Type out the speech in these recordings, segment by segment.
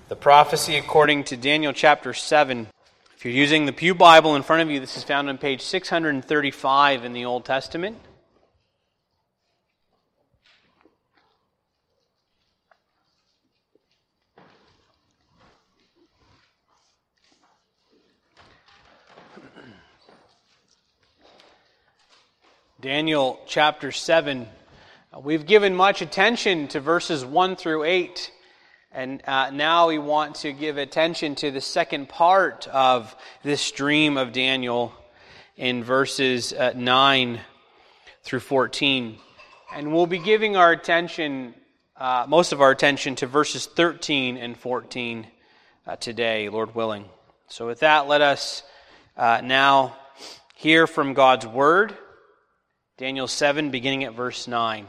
The prophecy according to Daniel chapter 7. If you're using the Pew Bible in front of you, this is found on page 635 in the Old Testament. Daniel chapter 7. We've given much attention to verses 1 through 8. And now we want to give attention to the second part of this dream of Daniel in verses 9 through 14. And we'll be giving our attention, most of our attention, to verses 13 and 14 today, Lord willing. So with that, let us now hear from God's Word. Daniel 7, beginning at verse 9.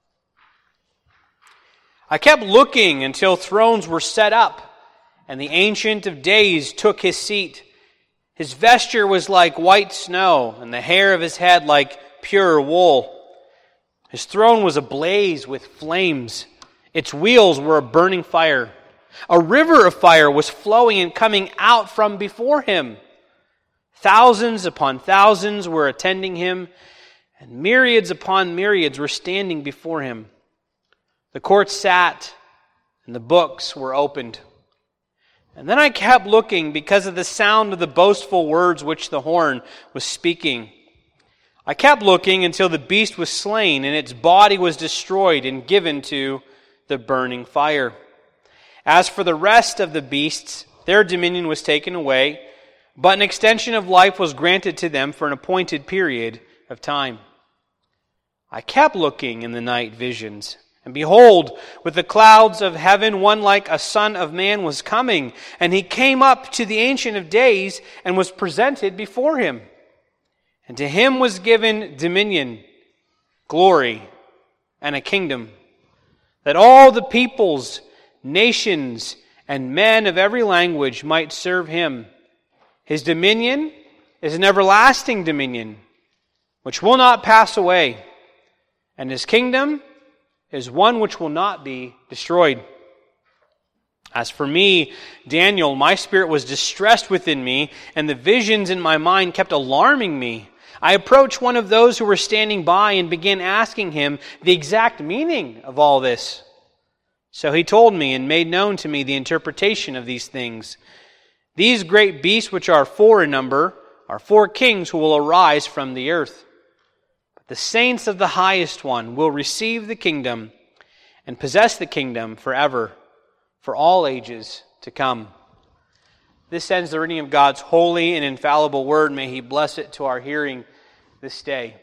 I kept looking until thrones were set up, and the Ancient of Days took his seat. His vesture was like white snow, and the hair of his head like pure wool. His throne was ablaze with flames. Its wheels were a burning fire. A river of fire was flowing and coming out from before him. Thousands upon thousands were attending him, and myriads upon myriads were standing before him. The court sat, and the books were opened. And then I kept looking because of the sound of the boastful words which the horn was speaking. I kept looking until the beast was slain, and its body was destroyed and given to the burning fire. As for the rest of the beasts, their dominion was taken away, but an extension of life was granted to them for an appointed period of time. I kept looking in the night visions, and behold, with the clouds of heaven, one like a son of man was coming, and he came up to the Ancient of Days and was presented before him. And to him was given dominion, glory, and a kingdom, that all the peoples, nations, and men of every language might serve him. His dominion is an everlasting dominion, which will not pass away, and his kingdom is one which will not be destroyed. As for me, Daniel, my spirit was distressed within me, and the visions in my mind kept alarming me. I approached one of those who were standing by and began asking him the exact meaning of all this. So he told me and made known to me the interpretation of these things. These great beasts, which are 4 in number, are 4 kings who will arise from the earth. The saints of the highest one will receive the kingdom and possess the kingdom forever, for all ages to come. This ends the reading of God's holy and infallible word. May He bless it to our hearing this day.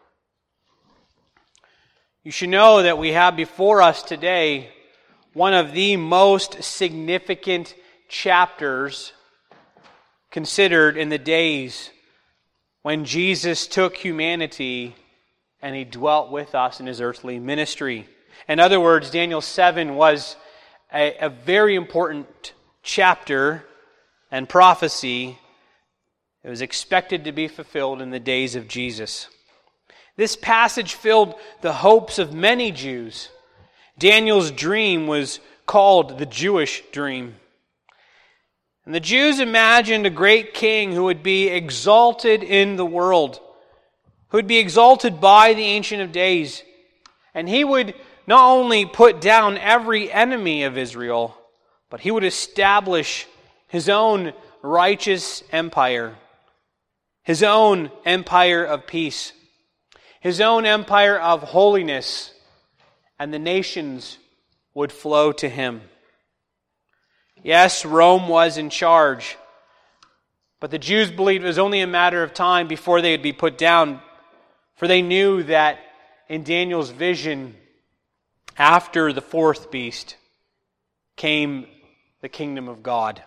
You should know that we have before us today one of the most significant chapters considered in the days when Jesus took humanity and He dwelt with us in His earthly ministry. In other words, Daniel 7 was a very important chapter and prophecy. It was expected to be fulfilled in the days of Jesus. This passage filled the hopes of many Jews. Daniel's dream was called the Jewish dream. And the Jews imagined a great king who would be exalted in the world, who would be exalted by the Ancient of Days. And he would not only put down every enemy of Israel, but he would establish his own righteous empire, his own empire of peace, his own empire of holiness, and the nations would flow to him. Yes, Rome was in charge, but the Jews believed it was only a matter of time before they would be put down. For they knew that in Daniel's vision, after the 4th beast, came the kingdom of God.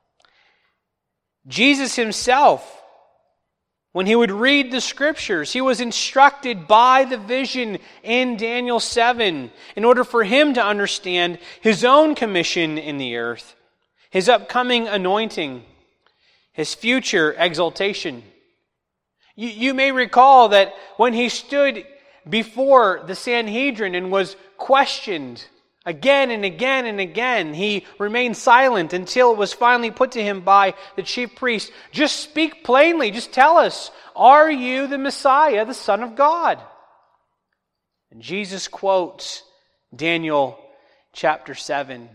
Jesus himself, when he would read the Scriptures, he was instructed by the vision in Daniel 7 in order for him to understand his own commission in the earth, his upcoming anointing, his future exaltation. You may recall that when he stood before the Sanhedrin and was questioned Again and again and again, he remained silent until it was finally put to him by the chief priest. Just speak plainly. Just tell us, are you the Messiah, the Son of God? And Jesus quotes Daniel chapter 7,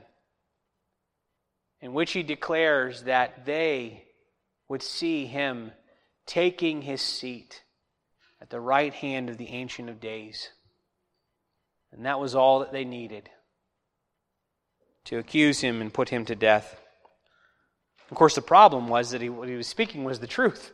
in which he declares that they would see him taking his seat at the right hand of the Ancient of Days. And that was all that they needed to accuse him and put him to death. Of course, the problem was that what he was speaking was the truth.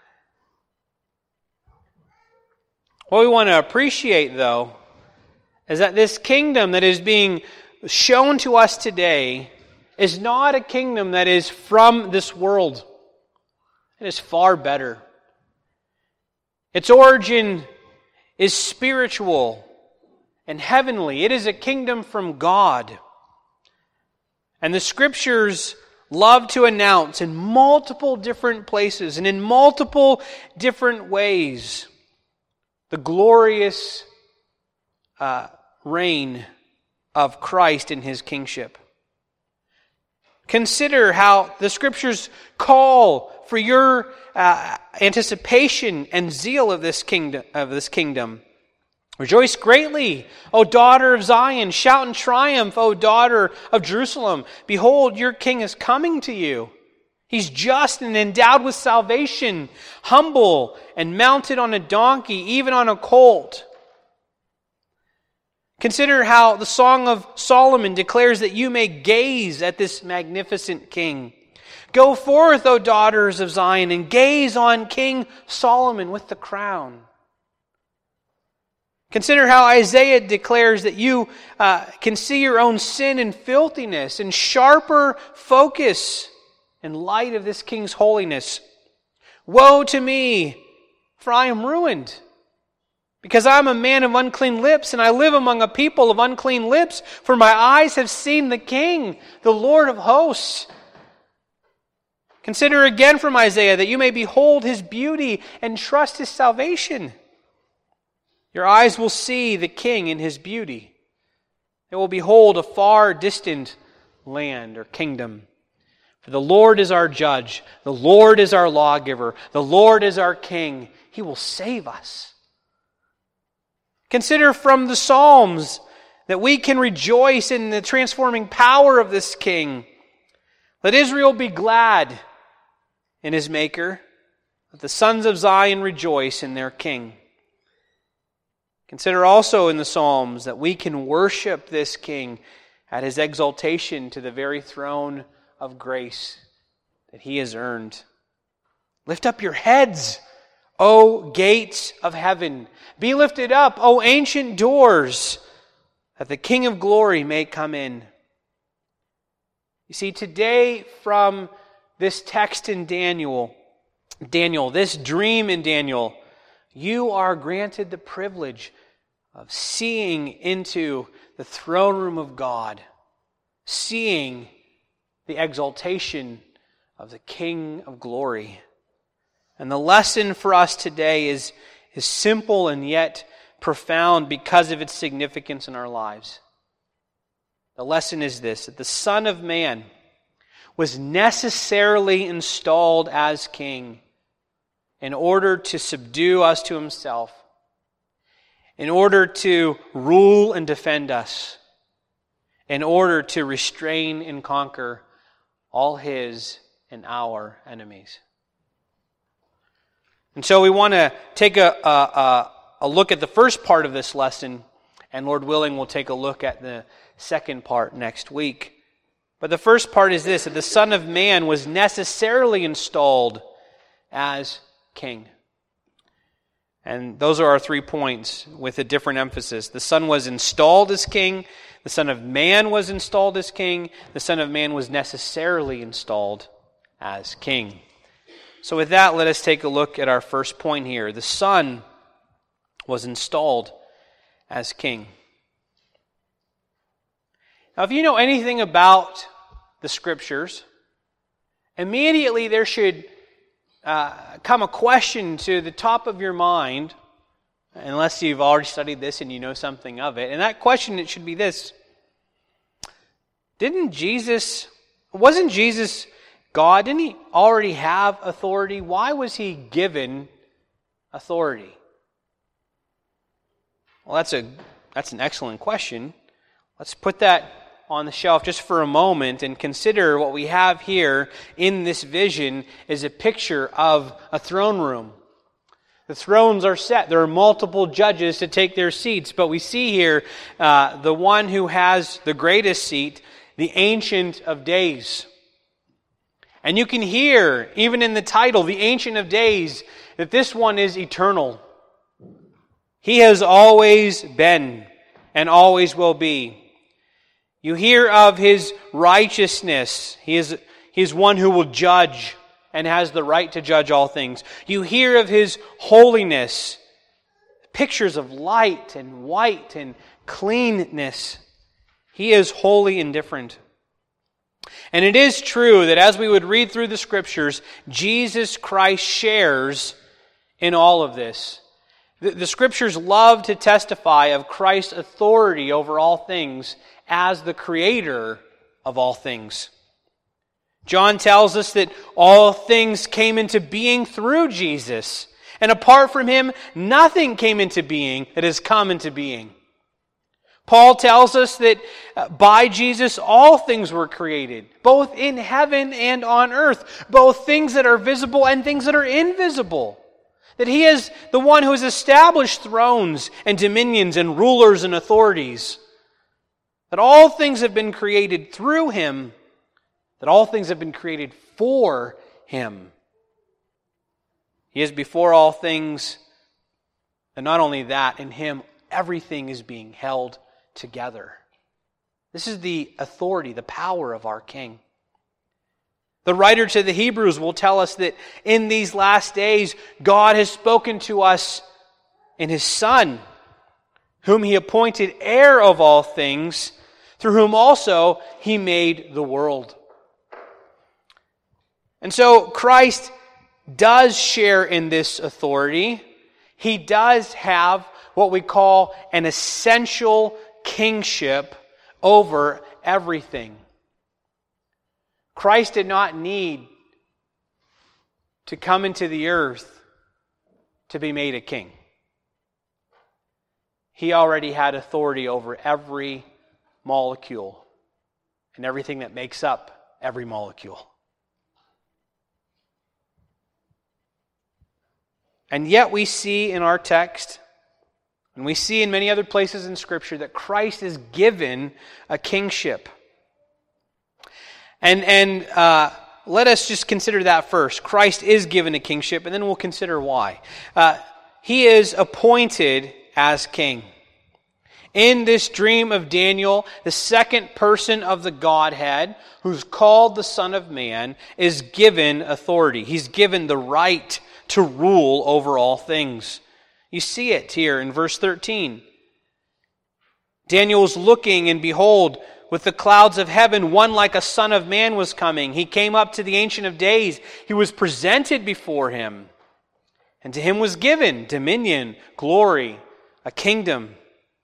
What we want to appreciate, though, is that this kingdom that is being shown to us today is not a kingdom that is from this world. It is far better. Its origin is spiritual and heavenly. It is a kingdom from God. And the Scriptures love to announce in multiple different places and in multiple different ways the glorious reign of Christ in His kingship. Consider how the Scriptures call for your anticipation and zeal of this kingdom. Rejoice greatly, O daughter of Zion. Shout in triumph, O daughter of Jerusalem. Behold, your king is coming to you. He's just and endowed with salvation, humble and mounted on a donkey, even on a colt. Consider how the Song of Solomon declares that you may gaze at this magnificent king. Go forth, O daughters of Zion, and gaze on King Solomon with the crown. Consider how Isaiah declares that you can see your own sin and filthiness in sharper focus in light of this king's holiness. Woe to me, for I am ruined, because I am a man of unclean lips, and I live among a people of unclean lips, for my eyes have seen the King, the Lord of hosts. Consider again from Isaiah that you may behold His beauty and trust His salvation. Your eyes will see the King in His beauty. They will behold a far distant land or kingdom. For the Lord is our judge. The Lord is our lawgiver. The Lord is our King. He will save us. Consider from the Psalms that we can rejoice in the transforming power of this King. Let Israel be glad in his Maker. Let the sons of Zion rejoice in their King. Consider also in the Psalms that we can worship this King at His exaltation to the very throne of grace that He has earned. Lift up your heads, O gates of heaven. Be lifted up, O ancient doors, that the King of glory may come in. You see, today from this text in Daniel, this dream in Daniel, you are granted the privilege of seeing into the throne room of God, seeing the exaltation of the King of glory. And the lesson for us today is simple and yet profound because of its significance in our lives. The lesson is this, that the Son of Man was necessarily installed as King in order to subdue us to Himself, in order to rule and defend us, in order to restrain and conquer all His and our enemies. And so we want to take a look at the first part of this lesson, and Lord willing, we'll take a look at the second part next week. But the first part is this, that the Son of Man was necessarily installed as King. And those are our 3 points with a different emphasis. The Son was installed as King. The Son of Man was installed as King. The Son of Man was necessarily installed as King. So with that, let us take a look at our first point here. The Son was installed as King. Now, if you know anything about the Scriptures, immediately there should come a question to the top of your mind, unless you've already studied this and you know something of it. And that question, it should be this: wasn't Jesus God? Didn't he already have authority? Why was he given authority? Well, that's an excellent question. Let's put that on the shelf just for a moment and consider what we have here in this vision is a picture of a throne room. The thrones are set. There are multiple judges to take their seats, but we see here the one who has the greatest seat, the Ancient of Days. And you can hear, even in the title, the Ancient of Days, that this one is eternal. He has always been and always will be. You hear of His righteousness. He is one who will judge and has the right to judge all things. You hear of His holiness. Pictures of light and white and cleanness. He is holy and different. And it is true that as we would read through the Scriptures, Jesus Christ shares in all of this. The Scriptures love to testify of Christ's authority over all things as the Creator of all things. John tells us that all things came into being through Jesus, and apart from Him, nothing came into being that has come into being. Paul tells us that by Jesus all things were created, both in heaven and on earth, both things that are visible and things that are invisible. That He is the one who has established thrones and dominions and rulers and authorities. That all things have been created through Him. That all things have been created for Him. He is before all things. And not only that, in Him everything is being held together. This is the authority, the power of our King. The writer to the Hebrews will tell us that in these last days, God has spoken to us in His Son, whom He appointed heir of all things, through whom also He made the world. And so Christ does share in this authority. He does have what we call an essential kingship over everything. Christ did not need to come into the earth to be made a king. He already had authority over every molecule and everything that makes up every molecule. And yet we see in our text, and we see in many other places in Scripture, that Christ is given a kingship. And let us just consider that first. Christ is given a kingship, and then we'll consider why. He is appointed as king. In this dream of Daniel, the second person of the Godhead, who's called the Son of Man, is given authority. He's given the right to rule over all things. You see it here in verse 13. Daniel was looking, and behold, with the clouds of heaven, one like a son of man was coming. He came up to the Ancient of Days. He was presented before Him. And to Him was given dominion, glory, a kingdom.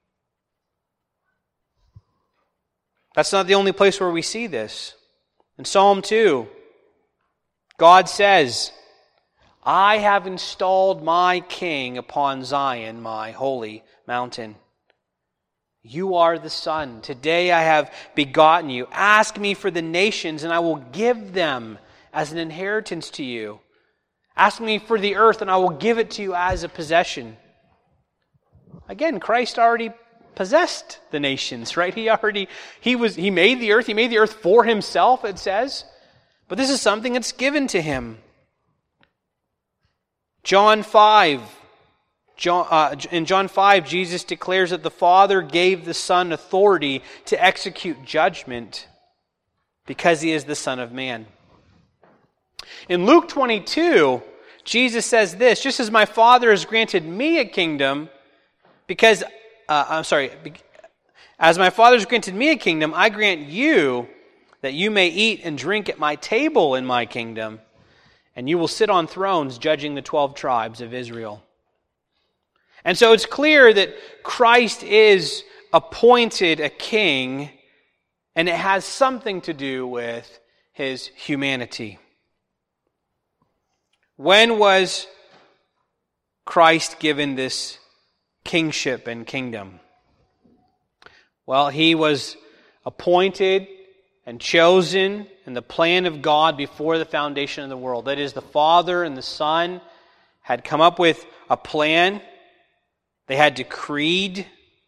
That's not the only place where we see this. In Psalm 2, God says, I have installed my king upon Zion, my holy mountain. You are the Son. Today I have begotten you. Ask me for the nations, and I will give them as an inheritance to you. Ask me for the earth, and I will give it to you as a possession. Again, Christ already possessed the nations, right? He made the earth. He made the earth for Himself, it says. But this is something that's given to Him. In John 5, Jesus declares that the Father gave the Son authority to execute judgment because He is the Son of Man. In Luke 22, Jesus says this, just as my Father has granted me a kingdom, as my Father has granted me a kingdom, I grant you that you may eat and drink at my table in my kingdom, and you will sit on thrones judging the 12 tribes of Israel. And so it's clear that Christ is appointed a king, And it has something to do with his humanity. When was Christ given this kingship and kingdom? Well, he was appointed and chosen in the plan of God before the foundation of the world. That is, the Father and the Son had come up with a plan. They had decreed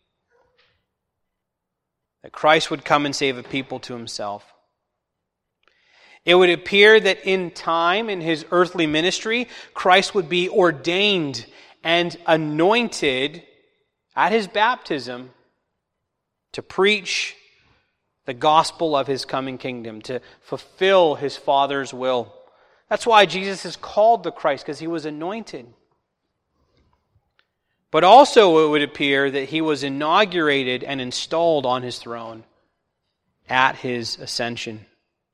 that Christ would come and save a people to himself. It would appear that in time, in his earthly ministry, Christ would be ordained and anointed at his baptism to preach the gospel of his coming kingdom, to fulfill his Father's will. That's why Jesus is called the Christ, because he was anointed. But also it would appear that he was inaugurated and installed on his throne at his ascension.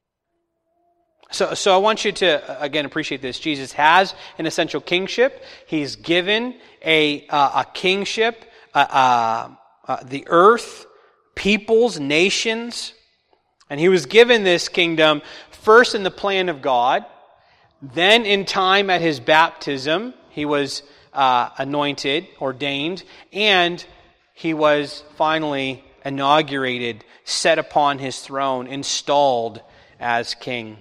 So I want you to, again, appreciate this. Jesus has an essential kingship. He's given a kingship, the earth, peoples, nations. And he was given this kingdom first in the plan of God. Then in time at his baptism, he was anointed, ordained, and he was finally inaugurated, set upon his throne, installed as king.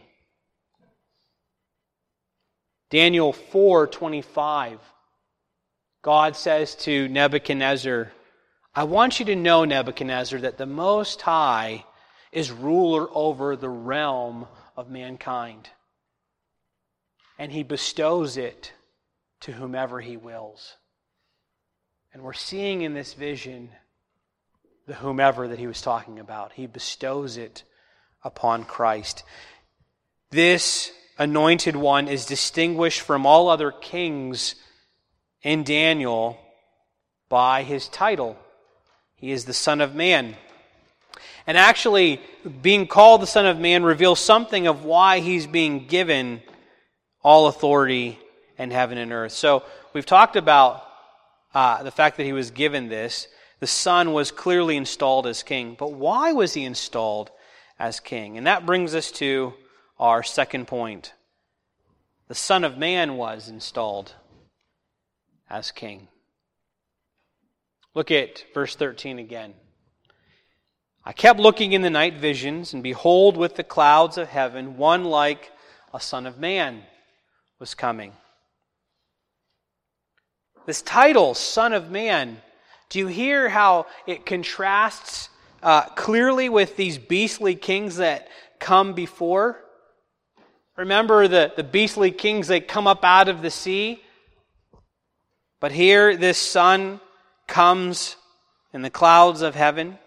Daniel 4:25, God says to Nebuchadnezzar, I want you to know, Nebuchadnezzar, that the Most High is ruler over the realm of mankind. And he bestows it to whomever he wills. And we're seeing in this vision the whomever that he was talking about. He bestows it upon Christ. This anointed one is distinguished from all other kings in Daniel by his title. He is the Son of Man. And actually, being called the Son of Man reveals something of why he's being given all authority in heaven and earth. So we've talked about the fact that he was given this. The Son was clearly installed as king. But why was he installed as king? And that brings us to our second point. The Son of Man was installed as king. Look at verse 13 again. I kept looking in the night visions, and behold, with the clouds of heaven, one like a Son of Man was coming. This title, Son of Man, do you hear how it contrasts clearly with these beastly kings that come before? Remember the beastly kings, they come up out of the sea. But here this Son comes in the clouds of heaven.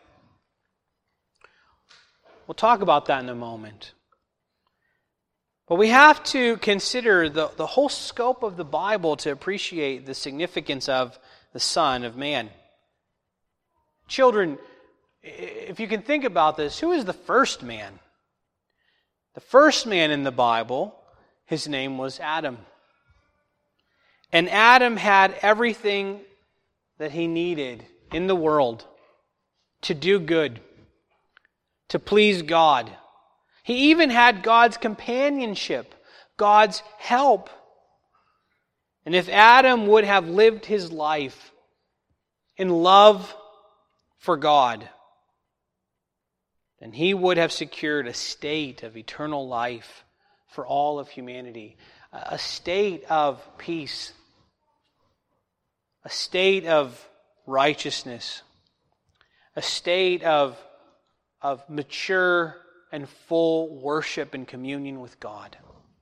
We'll talk about that in a moment. But we have to consider the whole scope of the Bible to appreciate the significance of the Son of Man. Children, if you can think about this, who is the first man? The first man in the Bible, his name was Adam. And Adam had everything that he needed in the world to do good, to please God. He even had God's companionship, God's help. And if Adam would have lived his life in love for God, then he would have secured a state of eternal life for all of humanity, a state of peace, a state of righteousness, a state of mature and full worship and communion with God.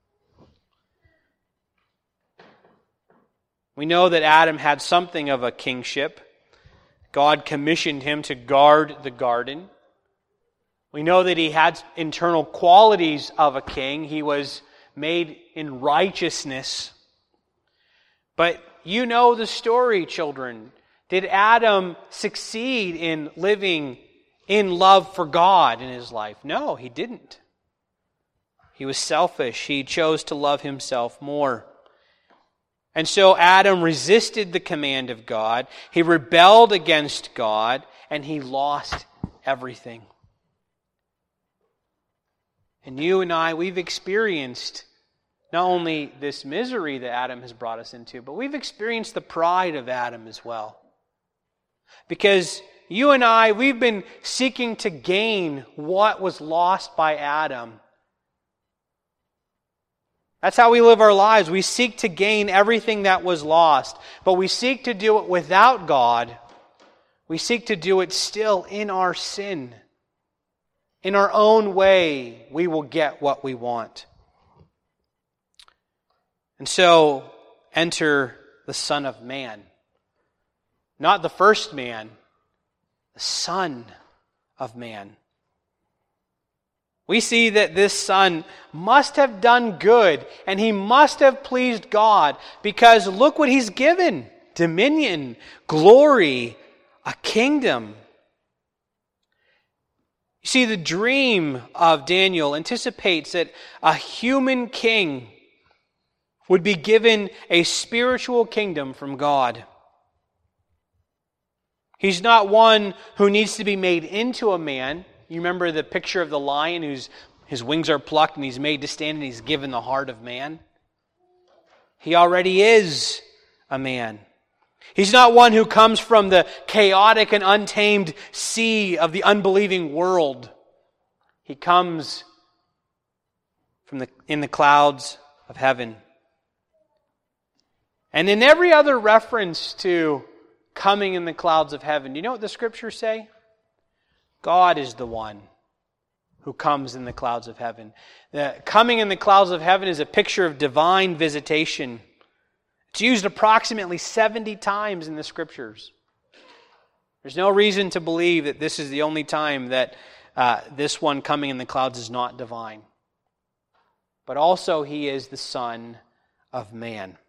We know that Adam had something of a kingship. God commissioned him to guard the garden. We know that he had internal qualities of a king. He was made in righteousness. But you know the story, children. Did Adam succeed in living in love for God in his life? No, he didn't. He was selfish. He chose to love himself more. And so Adam resisted the command of God. He rebelled against God, and he lost everything. And you and I, we've experienced not only this misery that Adam has brought us into, but we've experienced the pride of Adam as well. Because you and I, we've been seeking to gain what was lost by Adam. That's how we live our lives. We seek to gain everything that was lost, but we seek to do it without God. We seek to do it still in our sin. In our own way, we will get what we want. And so, enter the Son of Man. Not the first man, the Son of Man. We see that this Son must have done good, and He must have pleased God, because look what He's given: dominion, glory, a kingdom. You see, the dream of Daniel anticipates that a human king would be given a spiritual kingdom from God. He's not one who needs to be made into a man. You remember the picture of the lion his wings are plucked and he's made to stand and he's given the heart of man? He already is a man. He's not one who comes from the chaotic and untamed sea of the unbelieving world. He comes in the clouds of heaven. And in every other reference to coming in the clouds of heaven, do you know what the Scriptures say? God is the one who comes in the clouds of heaven. The coming in the clouds of heaven is a picture of divine visitation. It's used approximately 70 times in the Scriptures. There's no reason to believe that this is the only time that this one coming in the clouds is not divine. But also He is the Son of Man.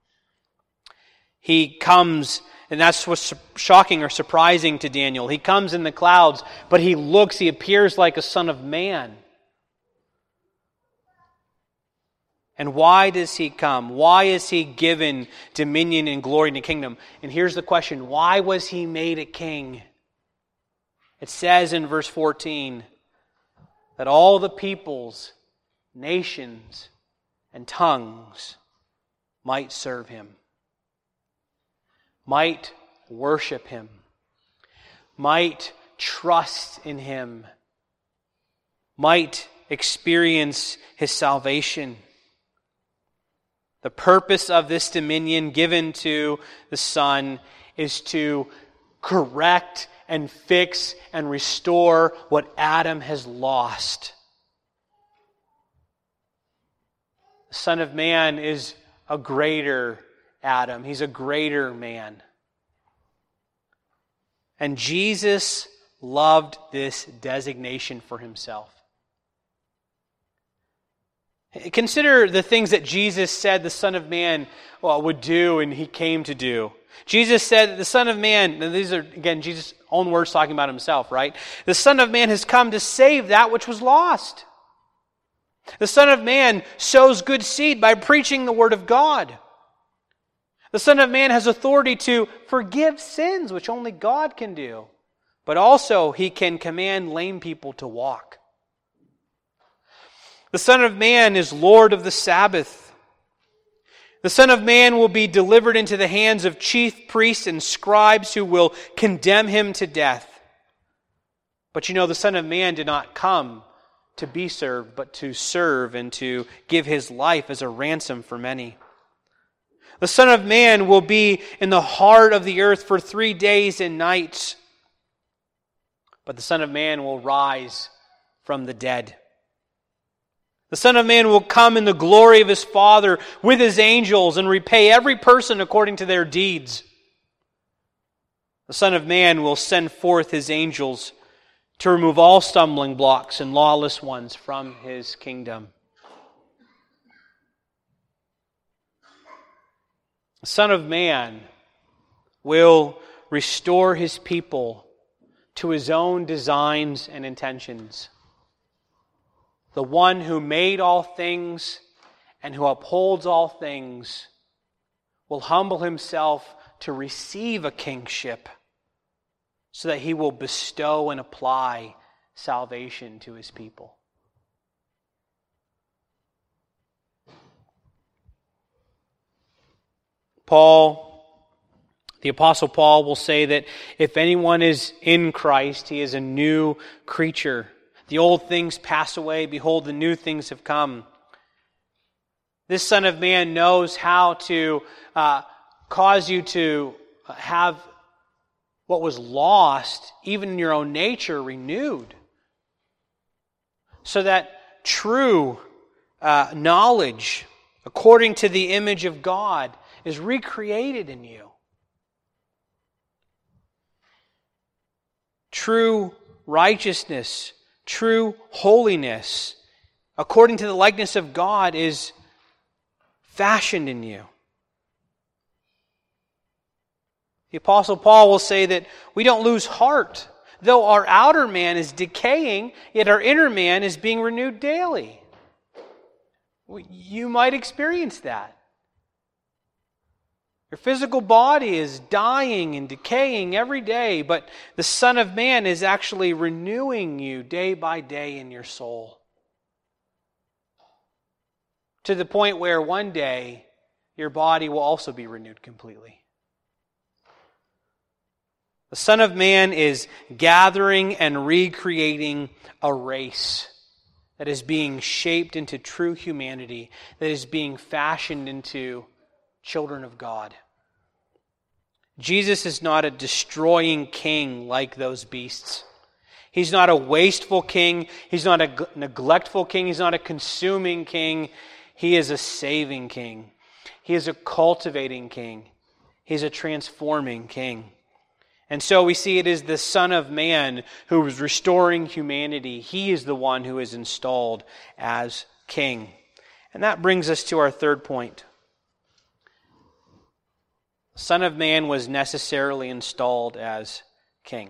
He comes, and that's what's shocking or surprising to Daniel. He comes in the clouds, but he appears like a son of man. And why does He come? Why is He given dominion and glory in the kingdom? And here's the question: why was He made a king? It says in verse 14 that all the peoples, nations, and tongues might serve Him, might worship Him, might trust in Him, might experience His salvation. The purpose of this dominion given to the Son is to correct and fix and restore what Adam has lost. The Son of Man is a greater Adam. He's a greater man. And Jesus loved this designation for Himself. Consider the things that Jesus said the Son of Man would do and He came to do. Jesus said that the Son of Man, and these are, again, Jesus' own words talking about Himself, right? The Son of Man has come to save that which was lost. The Son of Man sows good seed by preaching the Word of God. The Son of Man has authority to forgive sins, which only God can do. But also He can command lame people to walk. The Son of Man is Lord of the Sabbath. The Son of Man will be delivered into the hands of chief priests and scribes who will condemn Him to death. But you know, the Son of Man did not come to be served, but to serve and to give His life as a ransom for many. The Son of Man will be in the heart of the earth for 3 days and nights. But the Son of Man will rise from the dead. The Son of Man will come in the glory of His Father with His angels and repay every person according to their deeds. The Son of Man will send forth His angels to remove all stumbling blocks and lawless ones from His kingdom. The Son of Man will restore His people to His own designs and intentions. The one who made all things and who upholds all things will humble Himself to receive a kingship so that He will bestow and apply salvation to His people. the Apostle Paul will say that if anyone is in Christ, he is a new creature. The old things pass away. Behold, the new things have come. This Son of Man knows how to cause you to have what was lost, even in your own nature, renewed. So that true knowledge, according to the image of God, is recreated in you. True righteousness, true holiness, according to the likeness of God, is fashioned in you. The Apostle Paul will say that we don't lose heart. Though our outer man is decaying, yet our inner man is being renewed daily. You might experience that. Your physical body is dying and decaying every day, but the Son of Man is actually renewing you day by day in your soul. To the point where one day your body will also be renewed completely. The Son of Man is gathering and recreating a race that is being shaped into true humanity, that is being fashioned into children of God. Jesus is not a destroying king like those beasts. He's not a wasteful king. He's not a neglectful king. He's not a consuming king. He is a saving king. He is a cultivating king. He's a transforming king. And so we see it is the Son of Man who is restoring humanity. He is the one who is installed as king. And that brings us to our third point. The Son of Man was necessarily installed as king.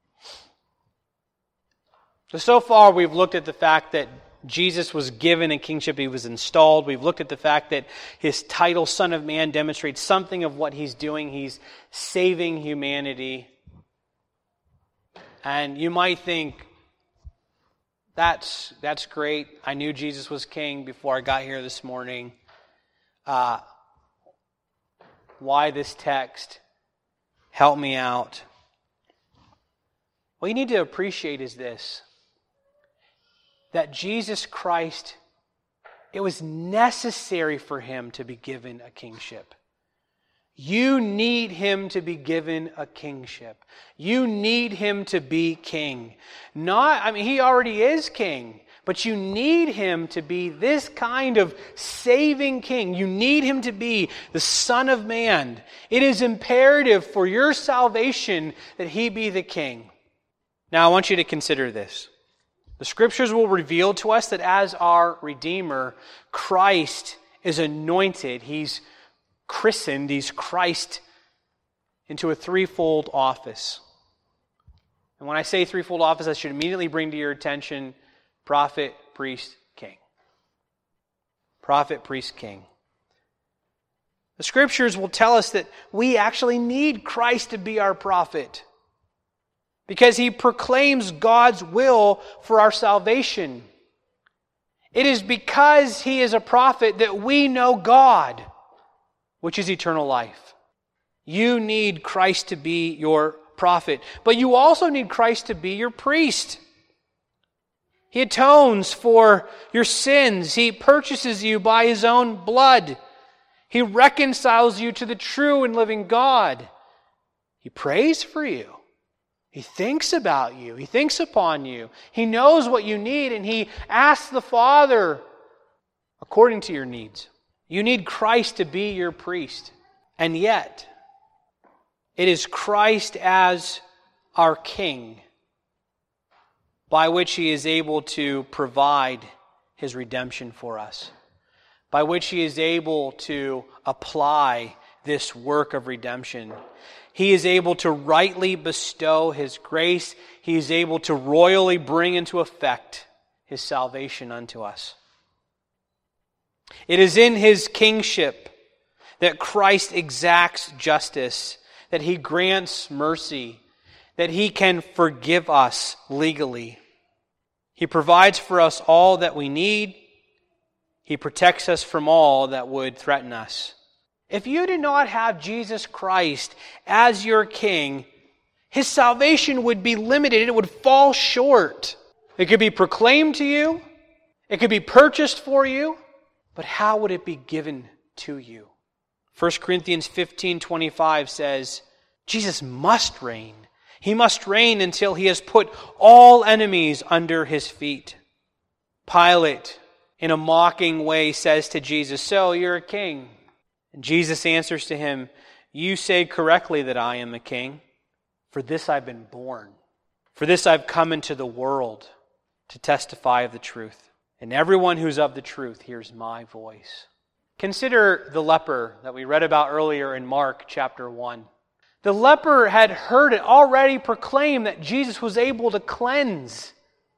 So far we've looked at the fact that Jesus was given a kingship, he was installed. We've looked at the fact that his title, Son of Man, demonstrates something of what he's doing. He's saving humanity. And you might think, that's great. I knew Jesus was king before I got here this morning. Why this text? Help me out. What you need to appreciate is this: that Jesus Christ, it was necessary for him to be given a kingship. You need him to be given a kingship. You need him to be king. He already is king, but you need him to be this kind of saving king. You need him to be the Son of Man. It is imperative for your salvation that he be the king. Now I want you to consider this. The Scriptures will reveal to us that as our Redeemer, Christ is anointed. He's christened, he's Christ into a threefold office. And when I say threefold office, I should immediately bring to your attention prophet, priest, king. Prophet, priest, king. The Scriptures will tell us that we actually need Christ to be our prophet, because he proclaims God's will for our salvation. It is because he is a prophet that we know God, which is eternal life. You need Christ to be your prophet, but you also need Christ to be your priest. He atones for your sins. He purchases you by his own blood. He reconciles you to the true and living God. He prays for you. He thinks about you. He thinks upon you. He knows what you need, and he asks the Father according to your needs. You need Christ to be your priest. And yet, it is Christ as our King by which he is able to provide his redemption for us, by which he is able to apply this work of redemption. He is able to rightly bestow his grace. He is able to royally bring into effect his salvation unto us. It is in his kingship that Christ exacts justice, that he grants mercy, that he can forgive us legally. He provides for us all that we need. He protects us from all that would threaten us. If you do not have Jesus Christ as your King, His salvation would be limited. It would fall short. It could be proclaimed to you. It could be purchased for you. But how would it be given to you? 1 Corinthians 15:25 says, Jesus must reign. He must reign until He has put all enemies under His feet. Pilate, in a mocking way, says to Jesus, "So you're a king?" And Jesus answers to him, "You say correctly that I am a king. For this I've been born. For this I've come into the world, to testify of the truth. And everyone who's of the truth hears my voice." Consider the leper that we read about earlier in Mark chapter 1. The leper had heard it already proclaimed that Jesus was able to cleanse.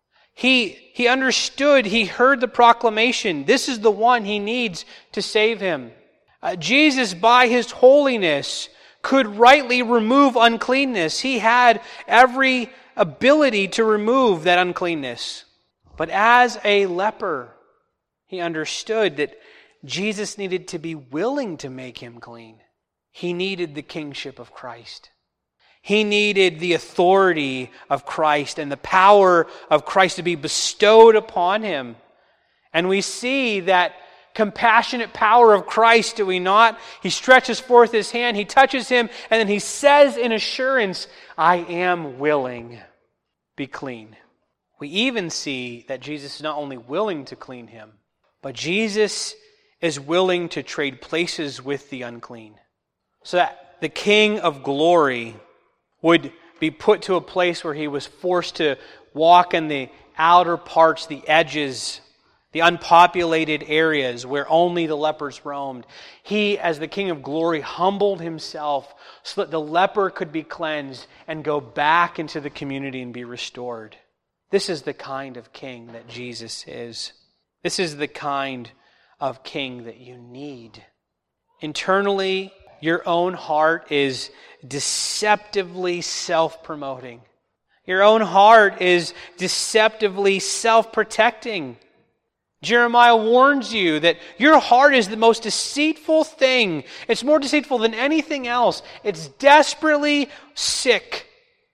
He understood, he heard the proclamation. This is the one he needs to save him. Jesus, by His holiness, could rightly remove uncleanness. He had every ability to remove that uncleanness. But as a leper, he understood that Jesus needed to be willing to make him clean. He needed the kingship of Christ. He needed the authority of Christ and the power of Christ to be bestowed upon him. And we see that compassionate power of Christ, do we not? He stretches forth His hand, He touches him, and then He says in assurance, "I am willing, be clean." We even see that Jesus is not only willing to clean him, but Jesus is willing to trade places with the unclean. So that the King of glory would be put to a place where He was forced to walk in the outer parts, the edges, the unpopulated areas where only the lepers roamed. He, as the King of glory, humbled Himself so that the leper could be cleansed and go back into the community and be restored. This is the kind of King that Jesus is. This is the kind of King that you need. Internally, your own heart is deceptively self-promoting. Your own heart is deceptively self-protecting. Jeremiah warns you that your heart is the most deceitful thing. It's more deceitful than anything else. It's desperately sick.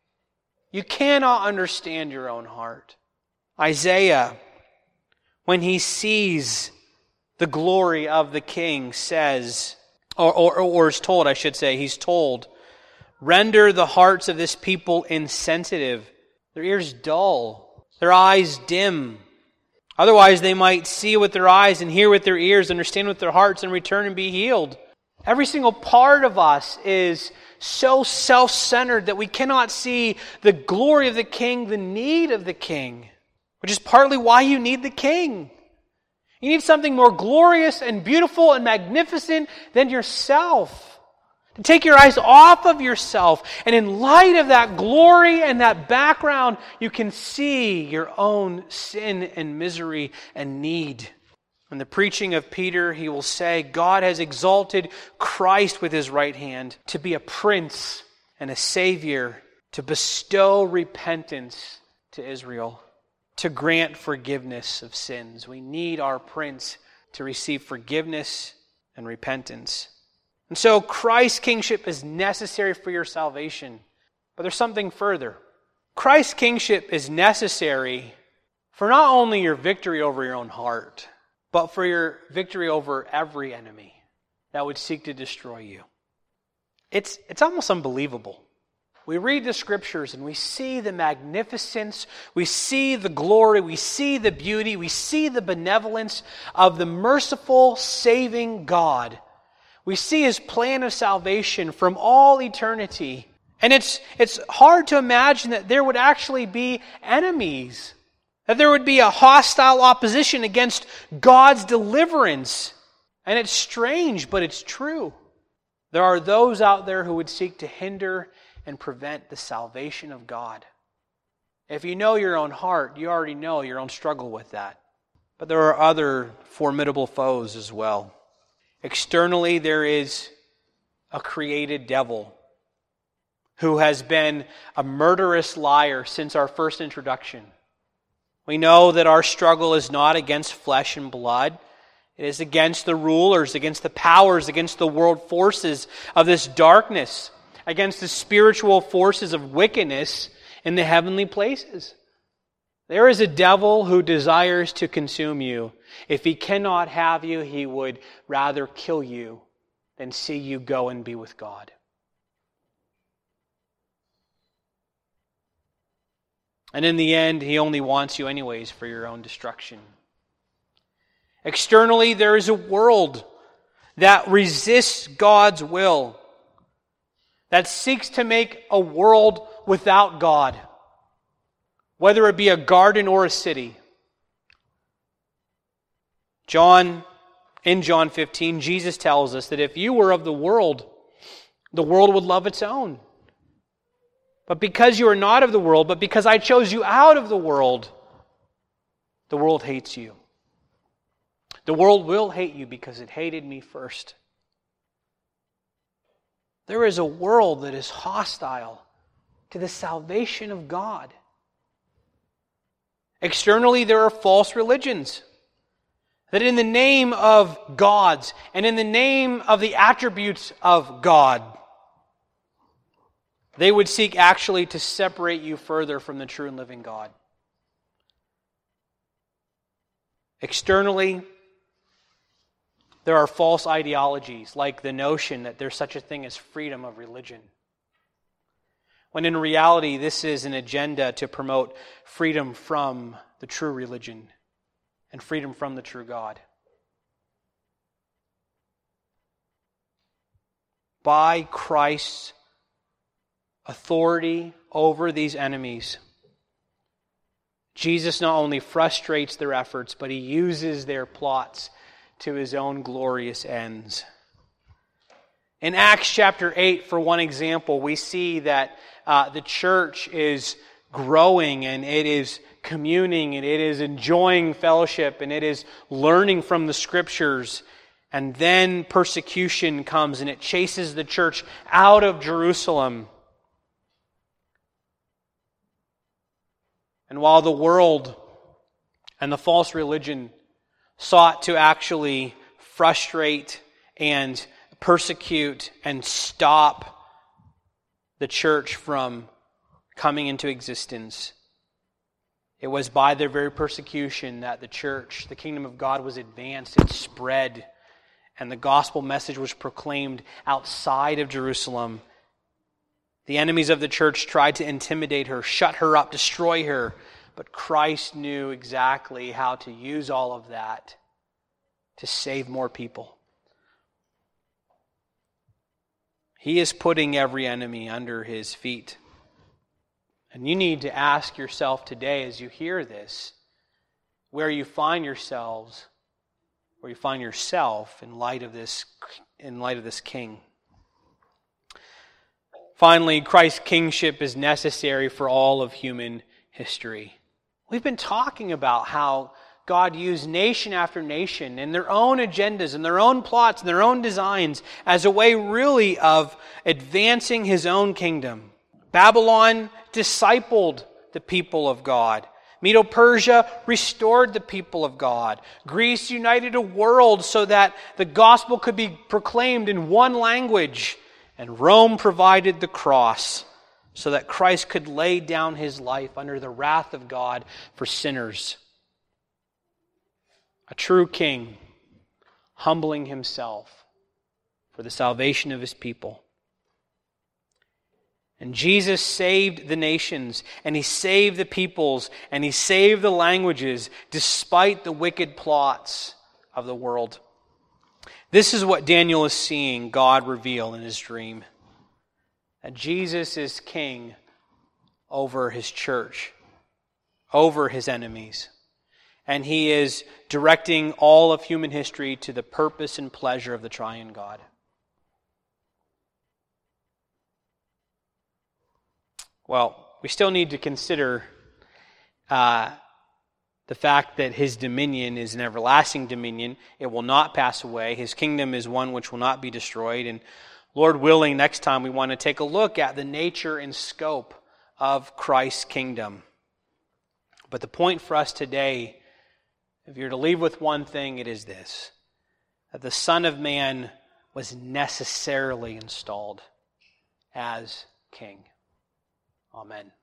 You cannot understand your own heart. Isaiah, when he sees the glory of the King, says, or is told, I should say, he's told, "Render the hearts of this people insensitive, their ears dull, their eyes dim. Otherwise they might see with their eyes and hear with their ears, understand with their hearts, and return and be healed." Every single part of us is so self-centered that we cannot see the glory of the King, the need of the King, which is partly why you need the King. You need something more glorious and beautiful and magnificent than yourself. To take your eyes off of yourself, and in light of that glory and that background, you can see your own sin and misery and need. In the preaching of Peter, he will say, God has exalted Christ with His right hand to be a prince and a savior, to bestow repentance to Israel, to grant forgiveness of sins. We need our prince to receive forgiveness and repentance. And so Christ's kingship is necessary for your salvation. But there's something further. Christ's kingship is necessary for not only your victory over your own heart, but for your victory over every enemy that would seek to destroy you. It's almost unbelievable. We read the Scriptures and we see the magnificence, we see the glory, we see the beauty, we see the benevolence of the merciful, saving God. We see His plan of salvation from all eternity. And it's hard to imagine that there would actually be enemies, that there would be a hostile opposition against God's deliverance. And it's strange, but it's true. There are those out there who would seek to hinder and prevent the salvation of God. If you know your own heart, you already know your own struggle with that. But there are other formidable foes as well. Externally, there is a created devil who has been a murderous liar since our first introduction. We know that our struggle is not against flesh and blood. It is against the rulers, against the powers, against the world forces of this darkness, against the spiritual forces of wickedness in the heavenly places. There is a devil who desires to consume you. If he cannot have you, he would rather kill you than see you go and be with God. And in the end, he only wants you anyways for your own destruction. Externally, there is a world that resists God's will, that seeks to make a world without God, whether it be a garden or a city. In John 15, Jesus tells us that if you were of the world would love its own. But because you are not of the world, but because I chose you out of the world hates you. The world will hate you because it hated me first. There is a world that is hostile to the salvation of God. Externally, there are false religions that in the name of gods and in the name of the attributes of God, they would seek actually to separate you further from the true and living God. Externally, there are false ideologies like the notion that there's such a thing as freedom of religion, when in reality this is an agenda to promote freedom from the true religion and freedom from the true God. By Christ's authority over these enemies, Jesus not only frustrates their efforts, but he uses their plots to his own glorious ends. In Acts chapter 8, for one example, we see that the church is growing and it is communing and it is enjoying fellowship and it is learning from the Scriptures. And then persecution comes and it chases the church out of Jerusalem. And while the world and the false religion sought to actually frustrate and persecute and stop the church from coming into existence, it was by their very persecution that the church, the kingdom of God, was advanced, it spread, and the gospel message was proclaimed outside of Jerusalem. The enemies of the church tried to intimidate her, shut her up, destroy her. But Christ knew exactly how to use all of that to save more people. He is putting every enemy under his feet. And you need to ask yourself today as you hear this, where you find yourselves, where you find yourself in light of this king. Finally, Christ's kingship is necessary for all of human history. We've been talking about how God used nation after nation and their own agendas and their own plots and their own designs as a way really of advancing his own kingdom. Babylon discipled the people of God. Medo-Persia restored the people of God. Greece united a world so that the gospel could be proclaimed in one language. And Rome provided the cross so that Christ could lay down his life under the wrath of God for sinners. A true king, humbling himself for the salvation of his people. And Jesus saved the nations, and he saved the peoples, and he saved the languages, despite the wicked plots of the world. This is what Daniel is seeing God reveal in his dream. That Jesus is king over his church, over his enemies. And he is directing all of human history to the purpose and pleasure of the triune God. Well, we still need to consider the fact that his dominion is an everlasting dominion. It will not pass away. His kingdom is one which will not be destroyed. And Lord willing, next time we want to take a look at the nature and scope of Christ's kingdom. But the point for us today, if you're to leave with one thing, it is this: that the Son of Man was necessarily installed as king. Amen.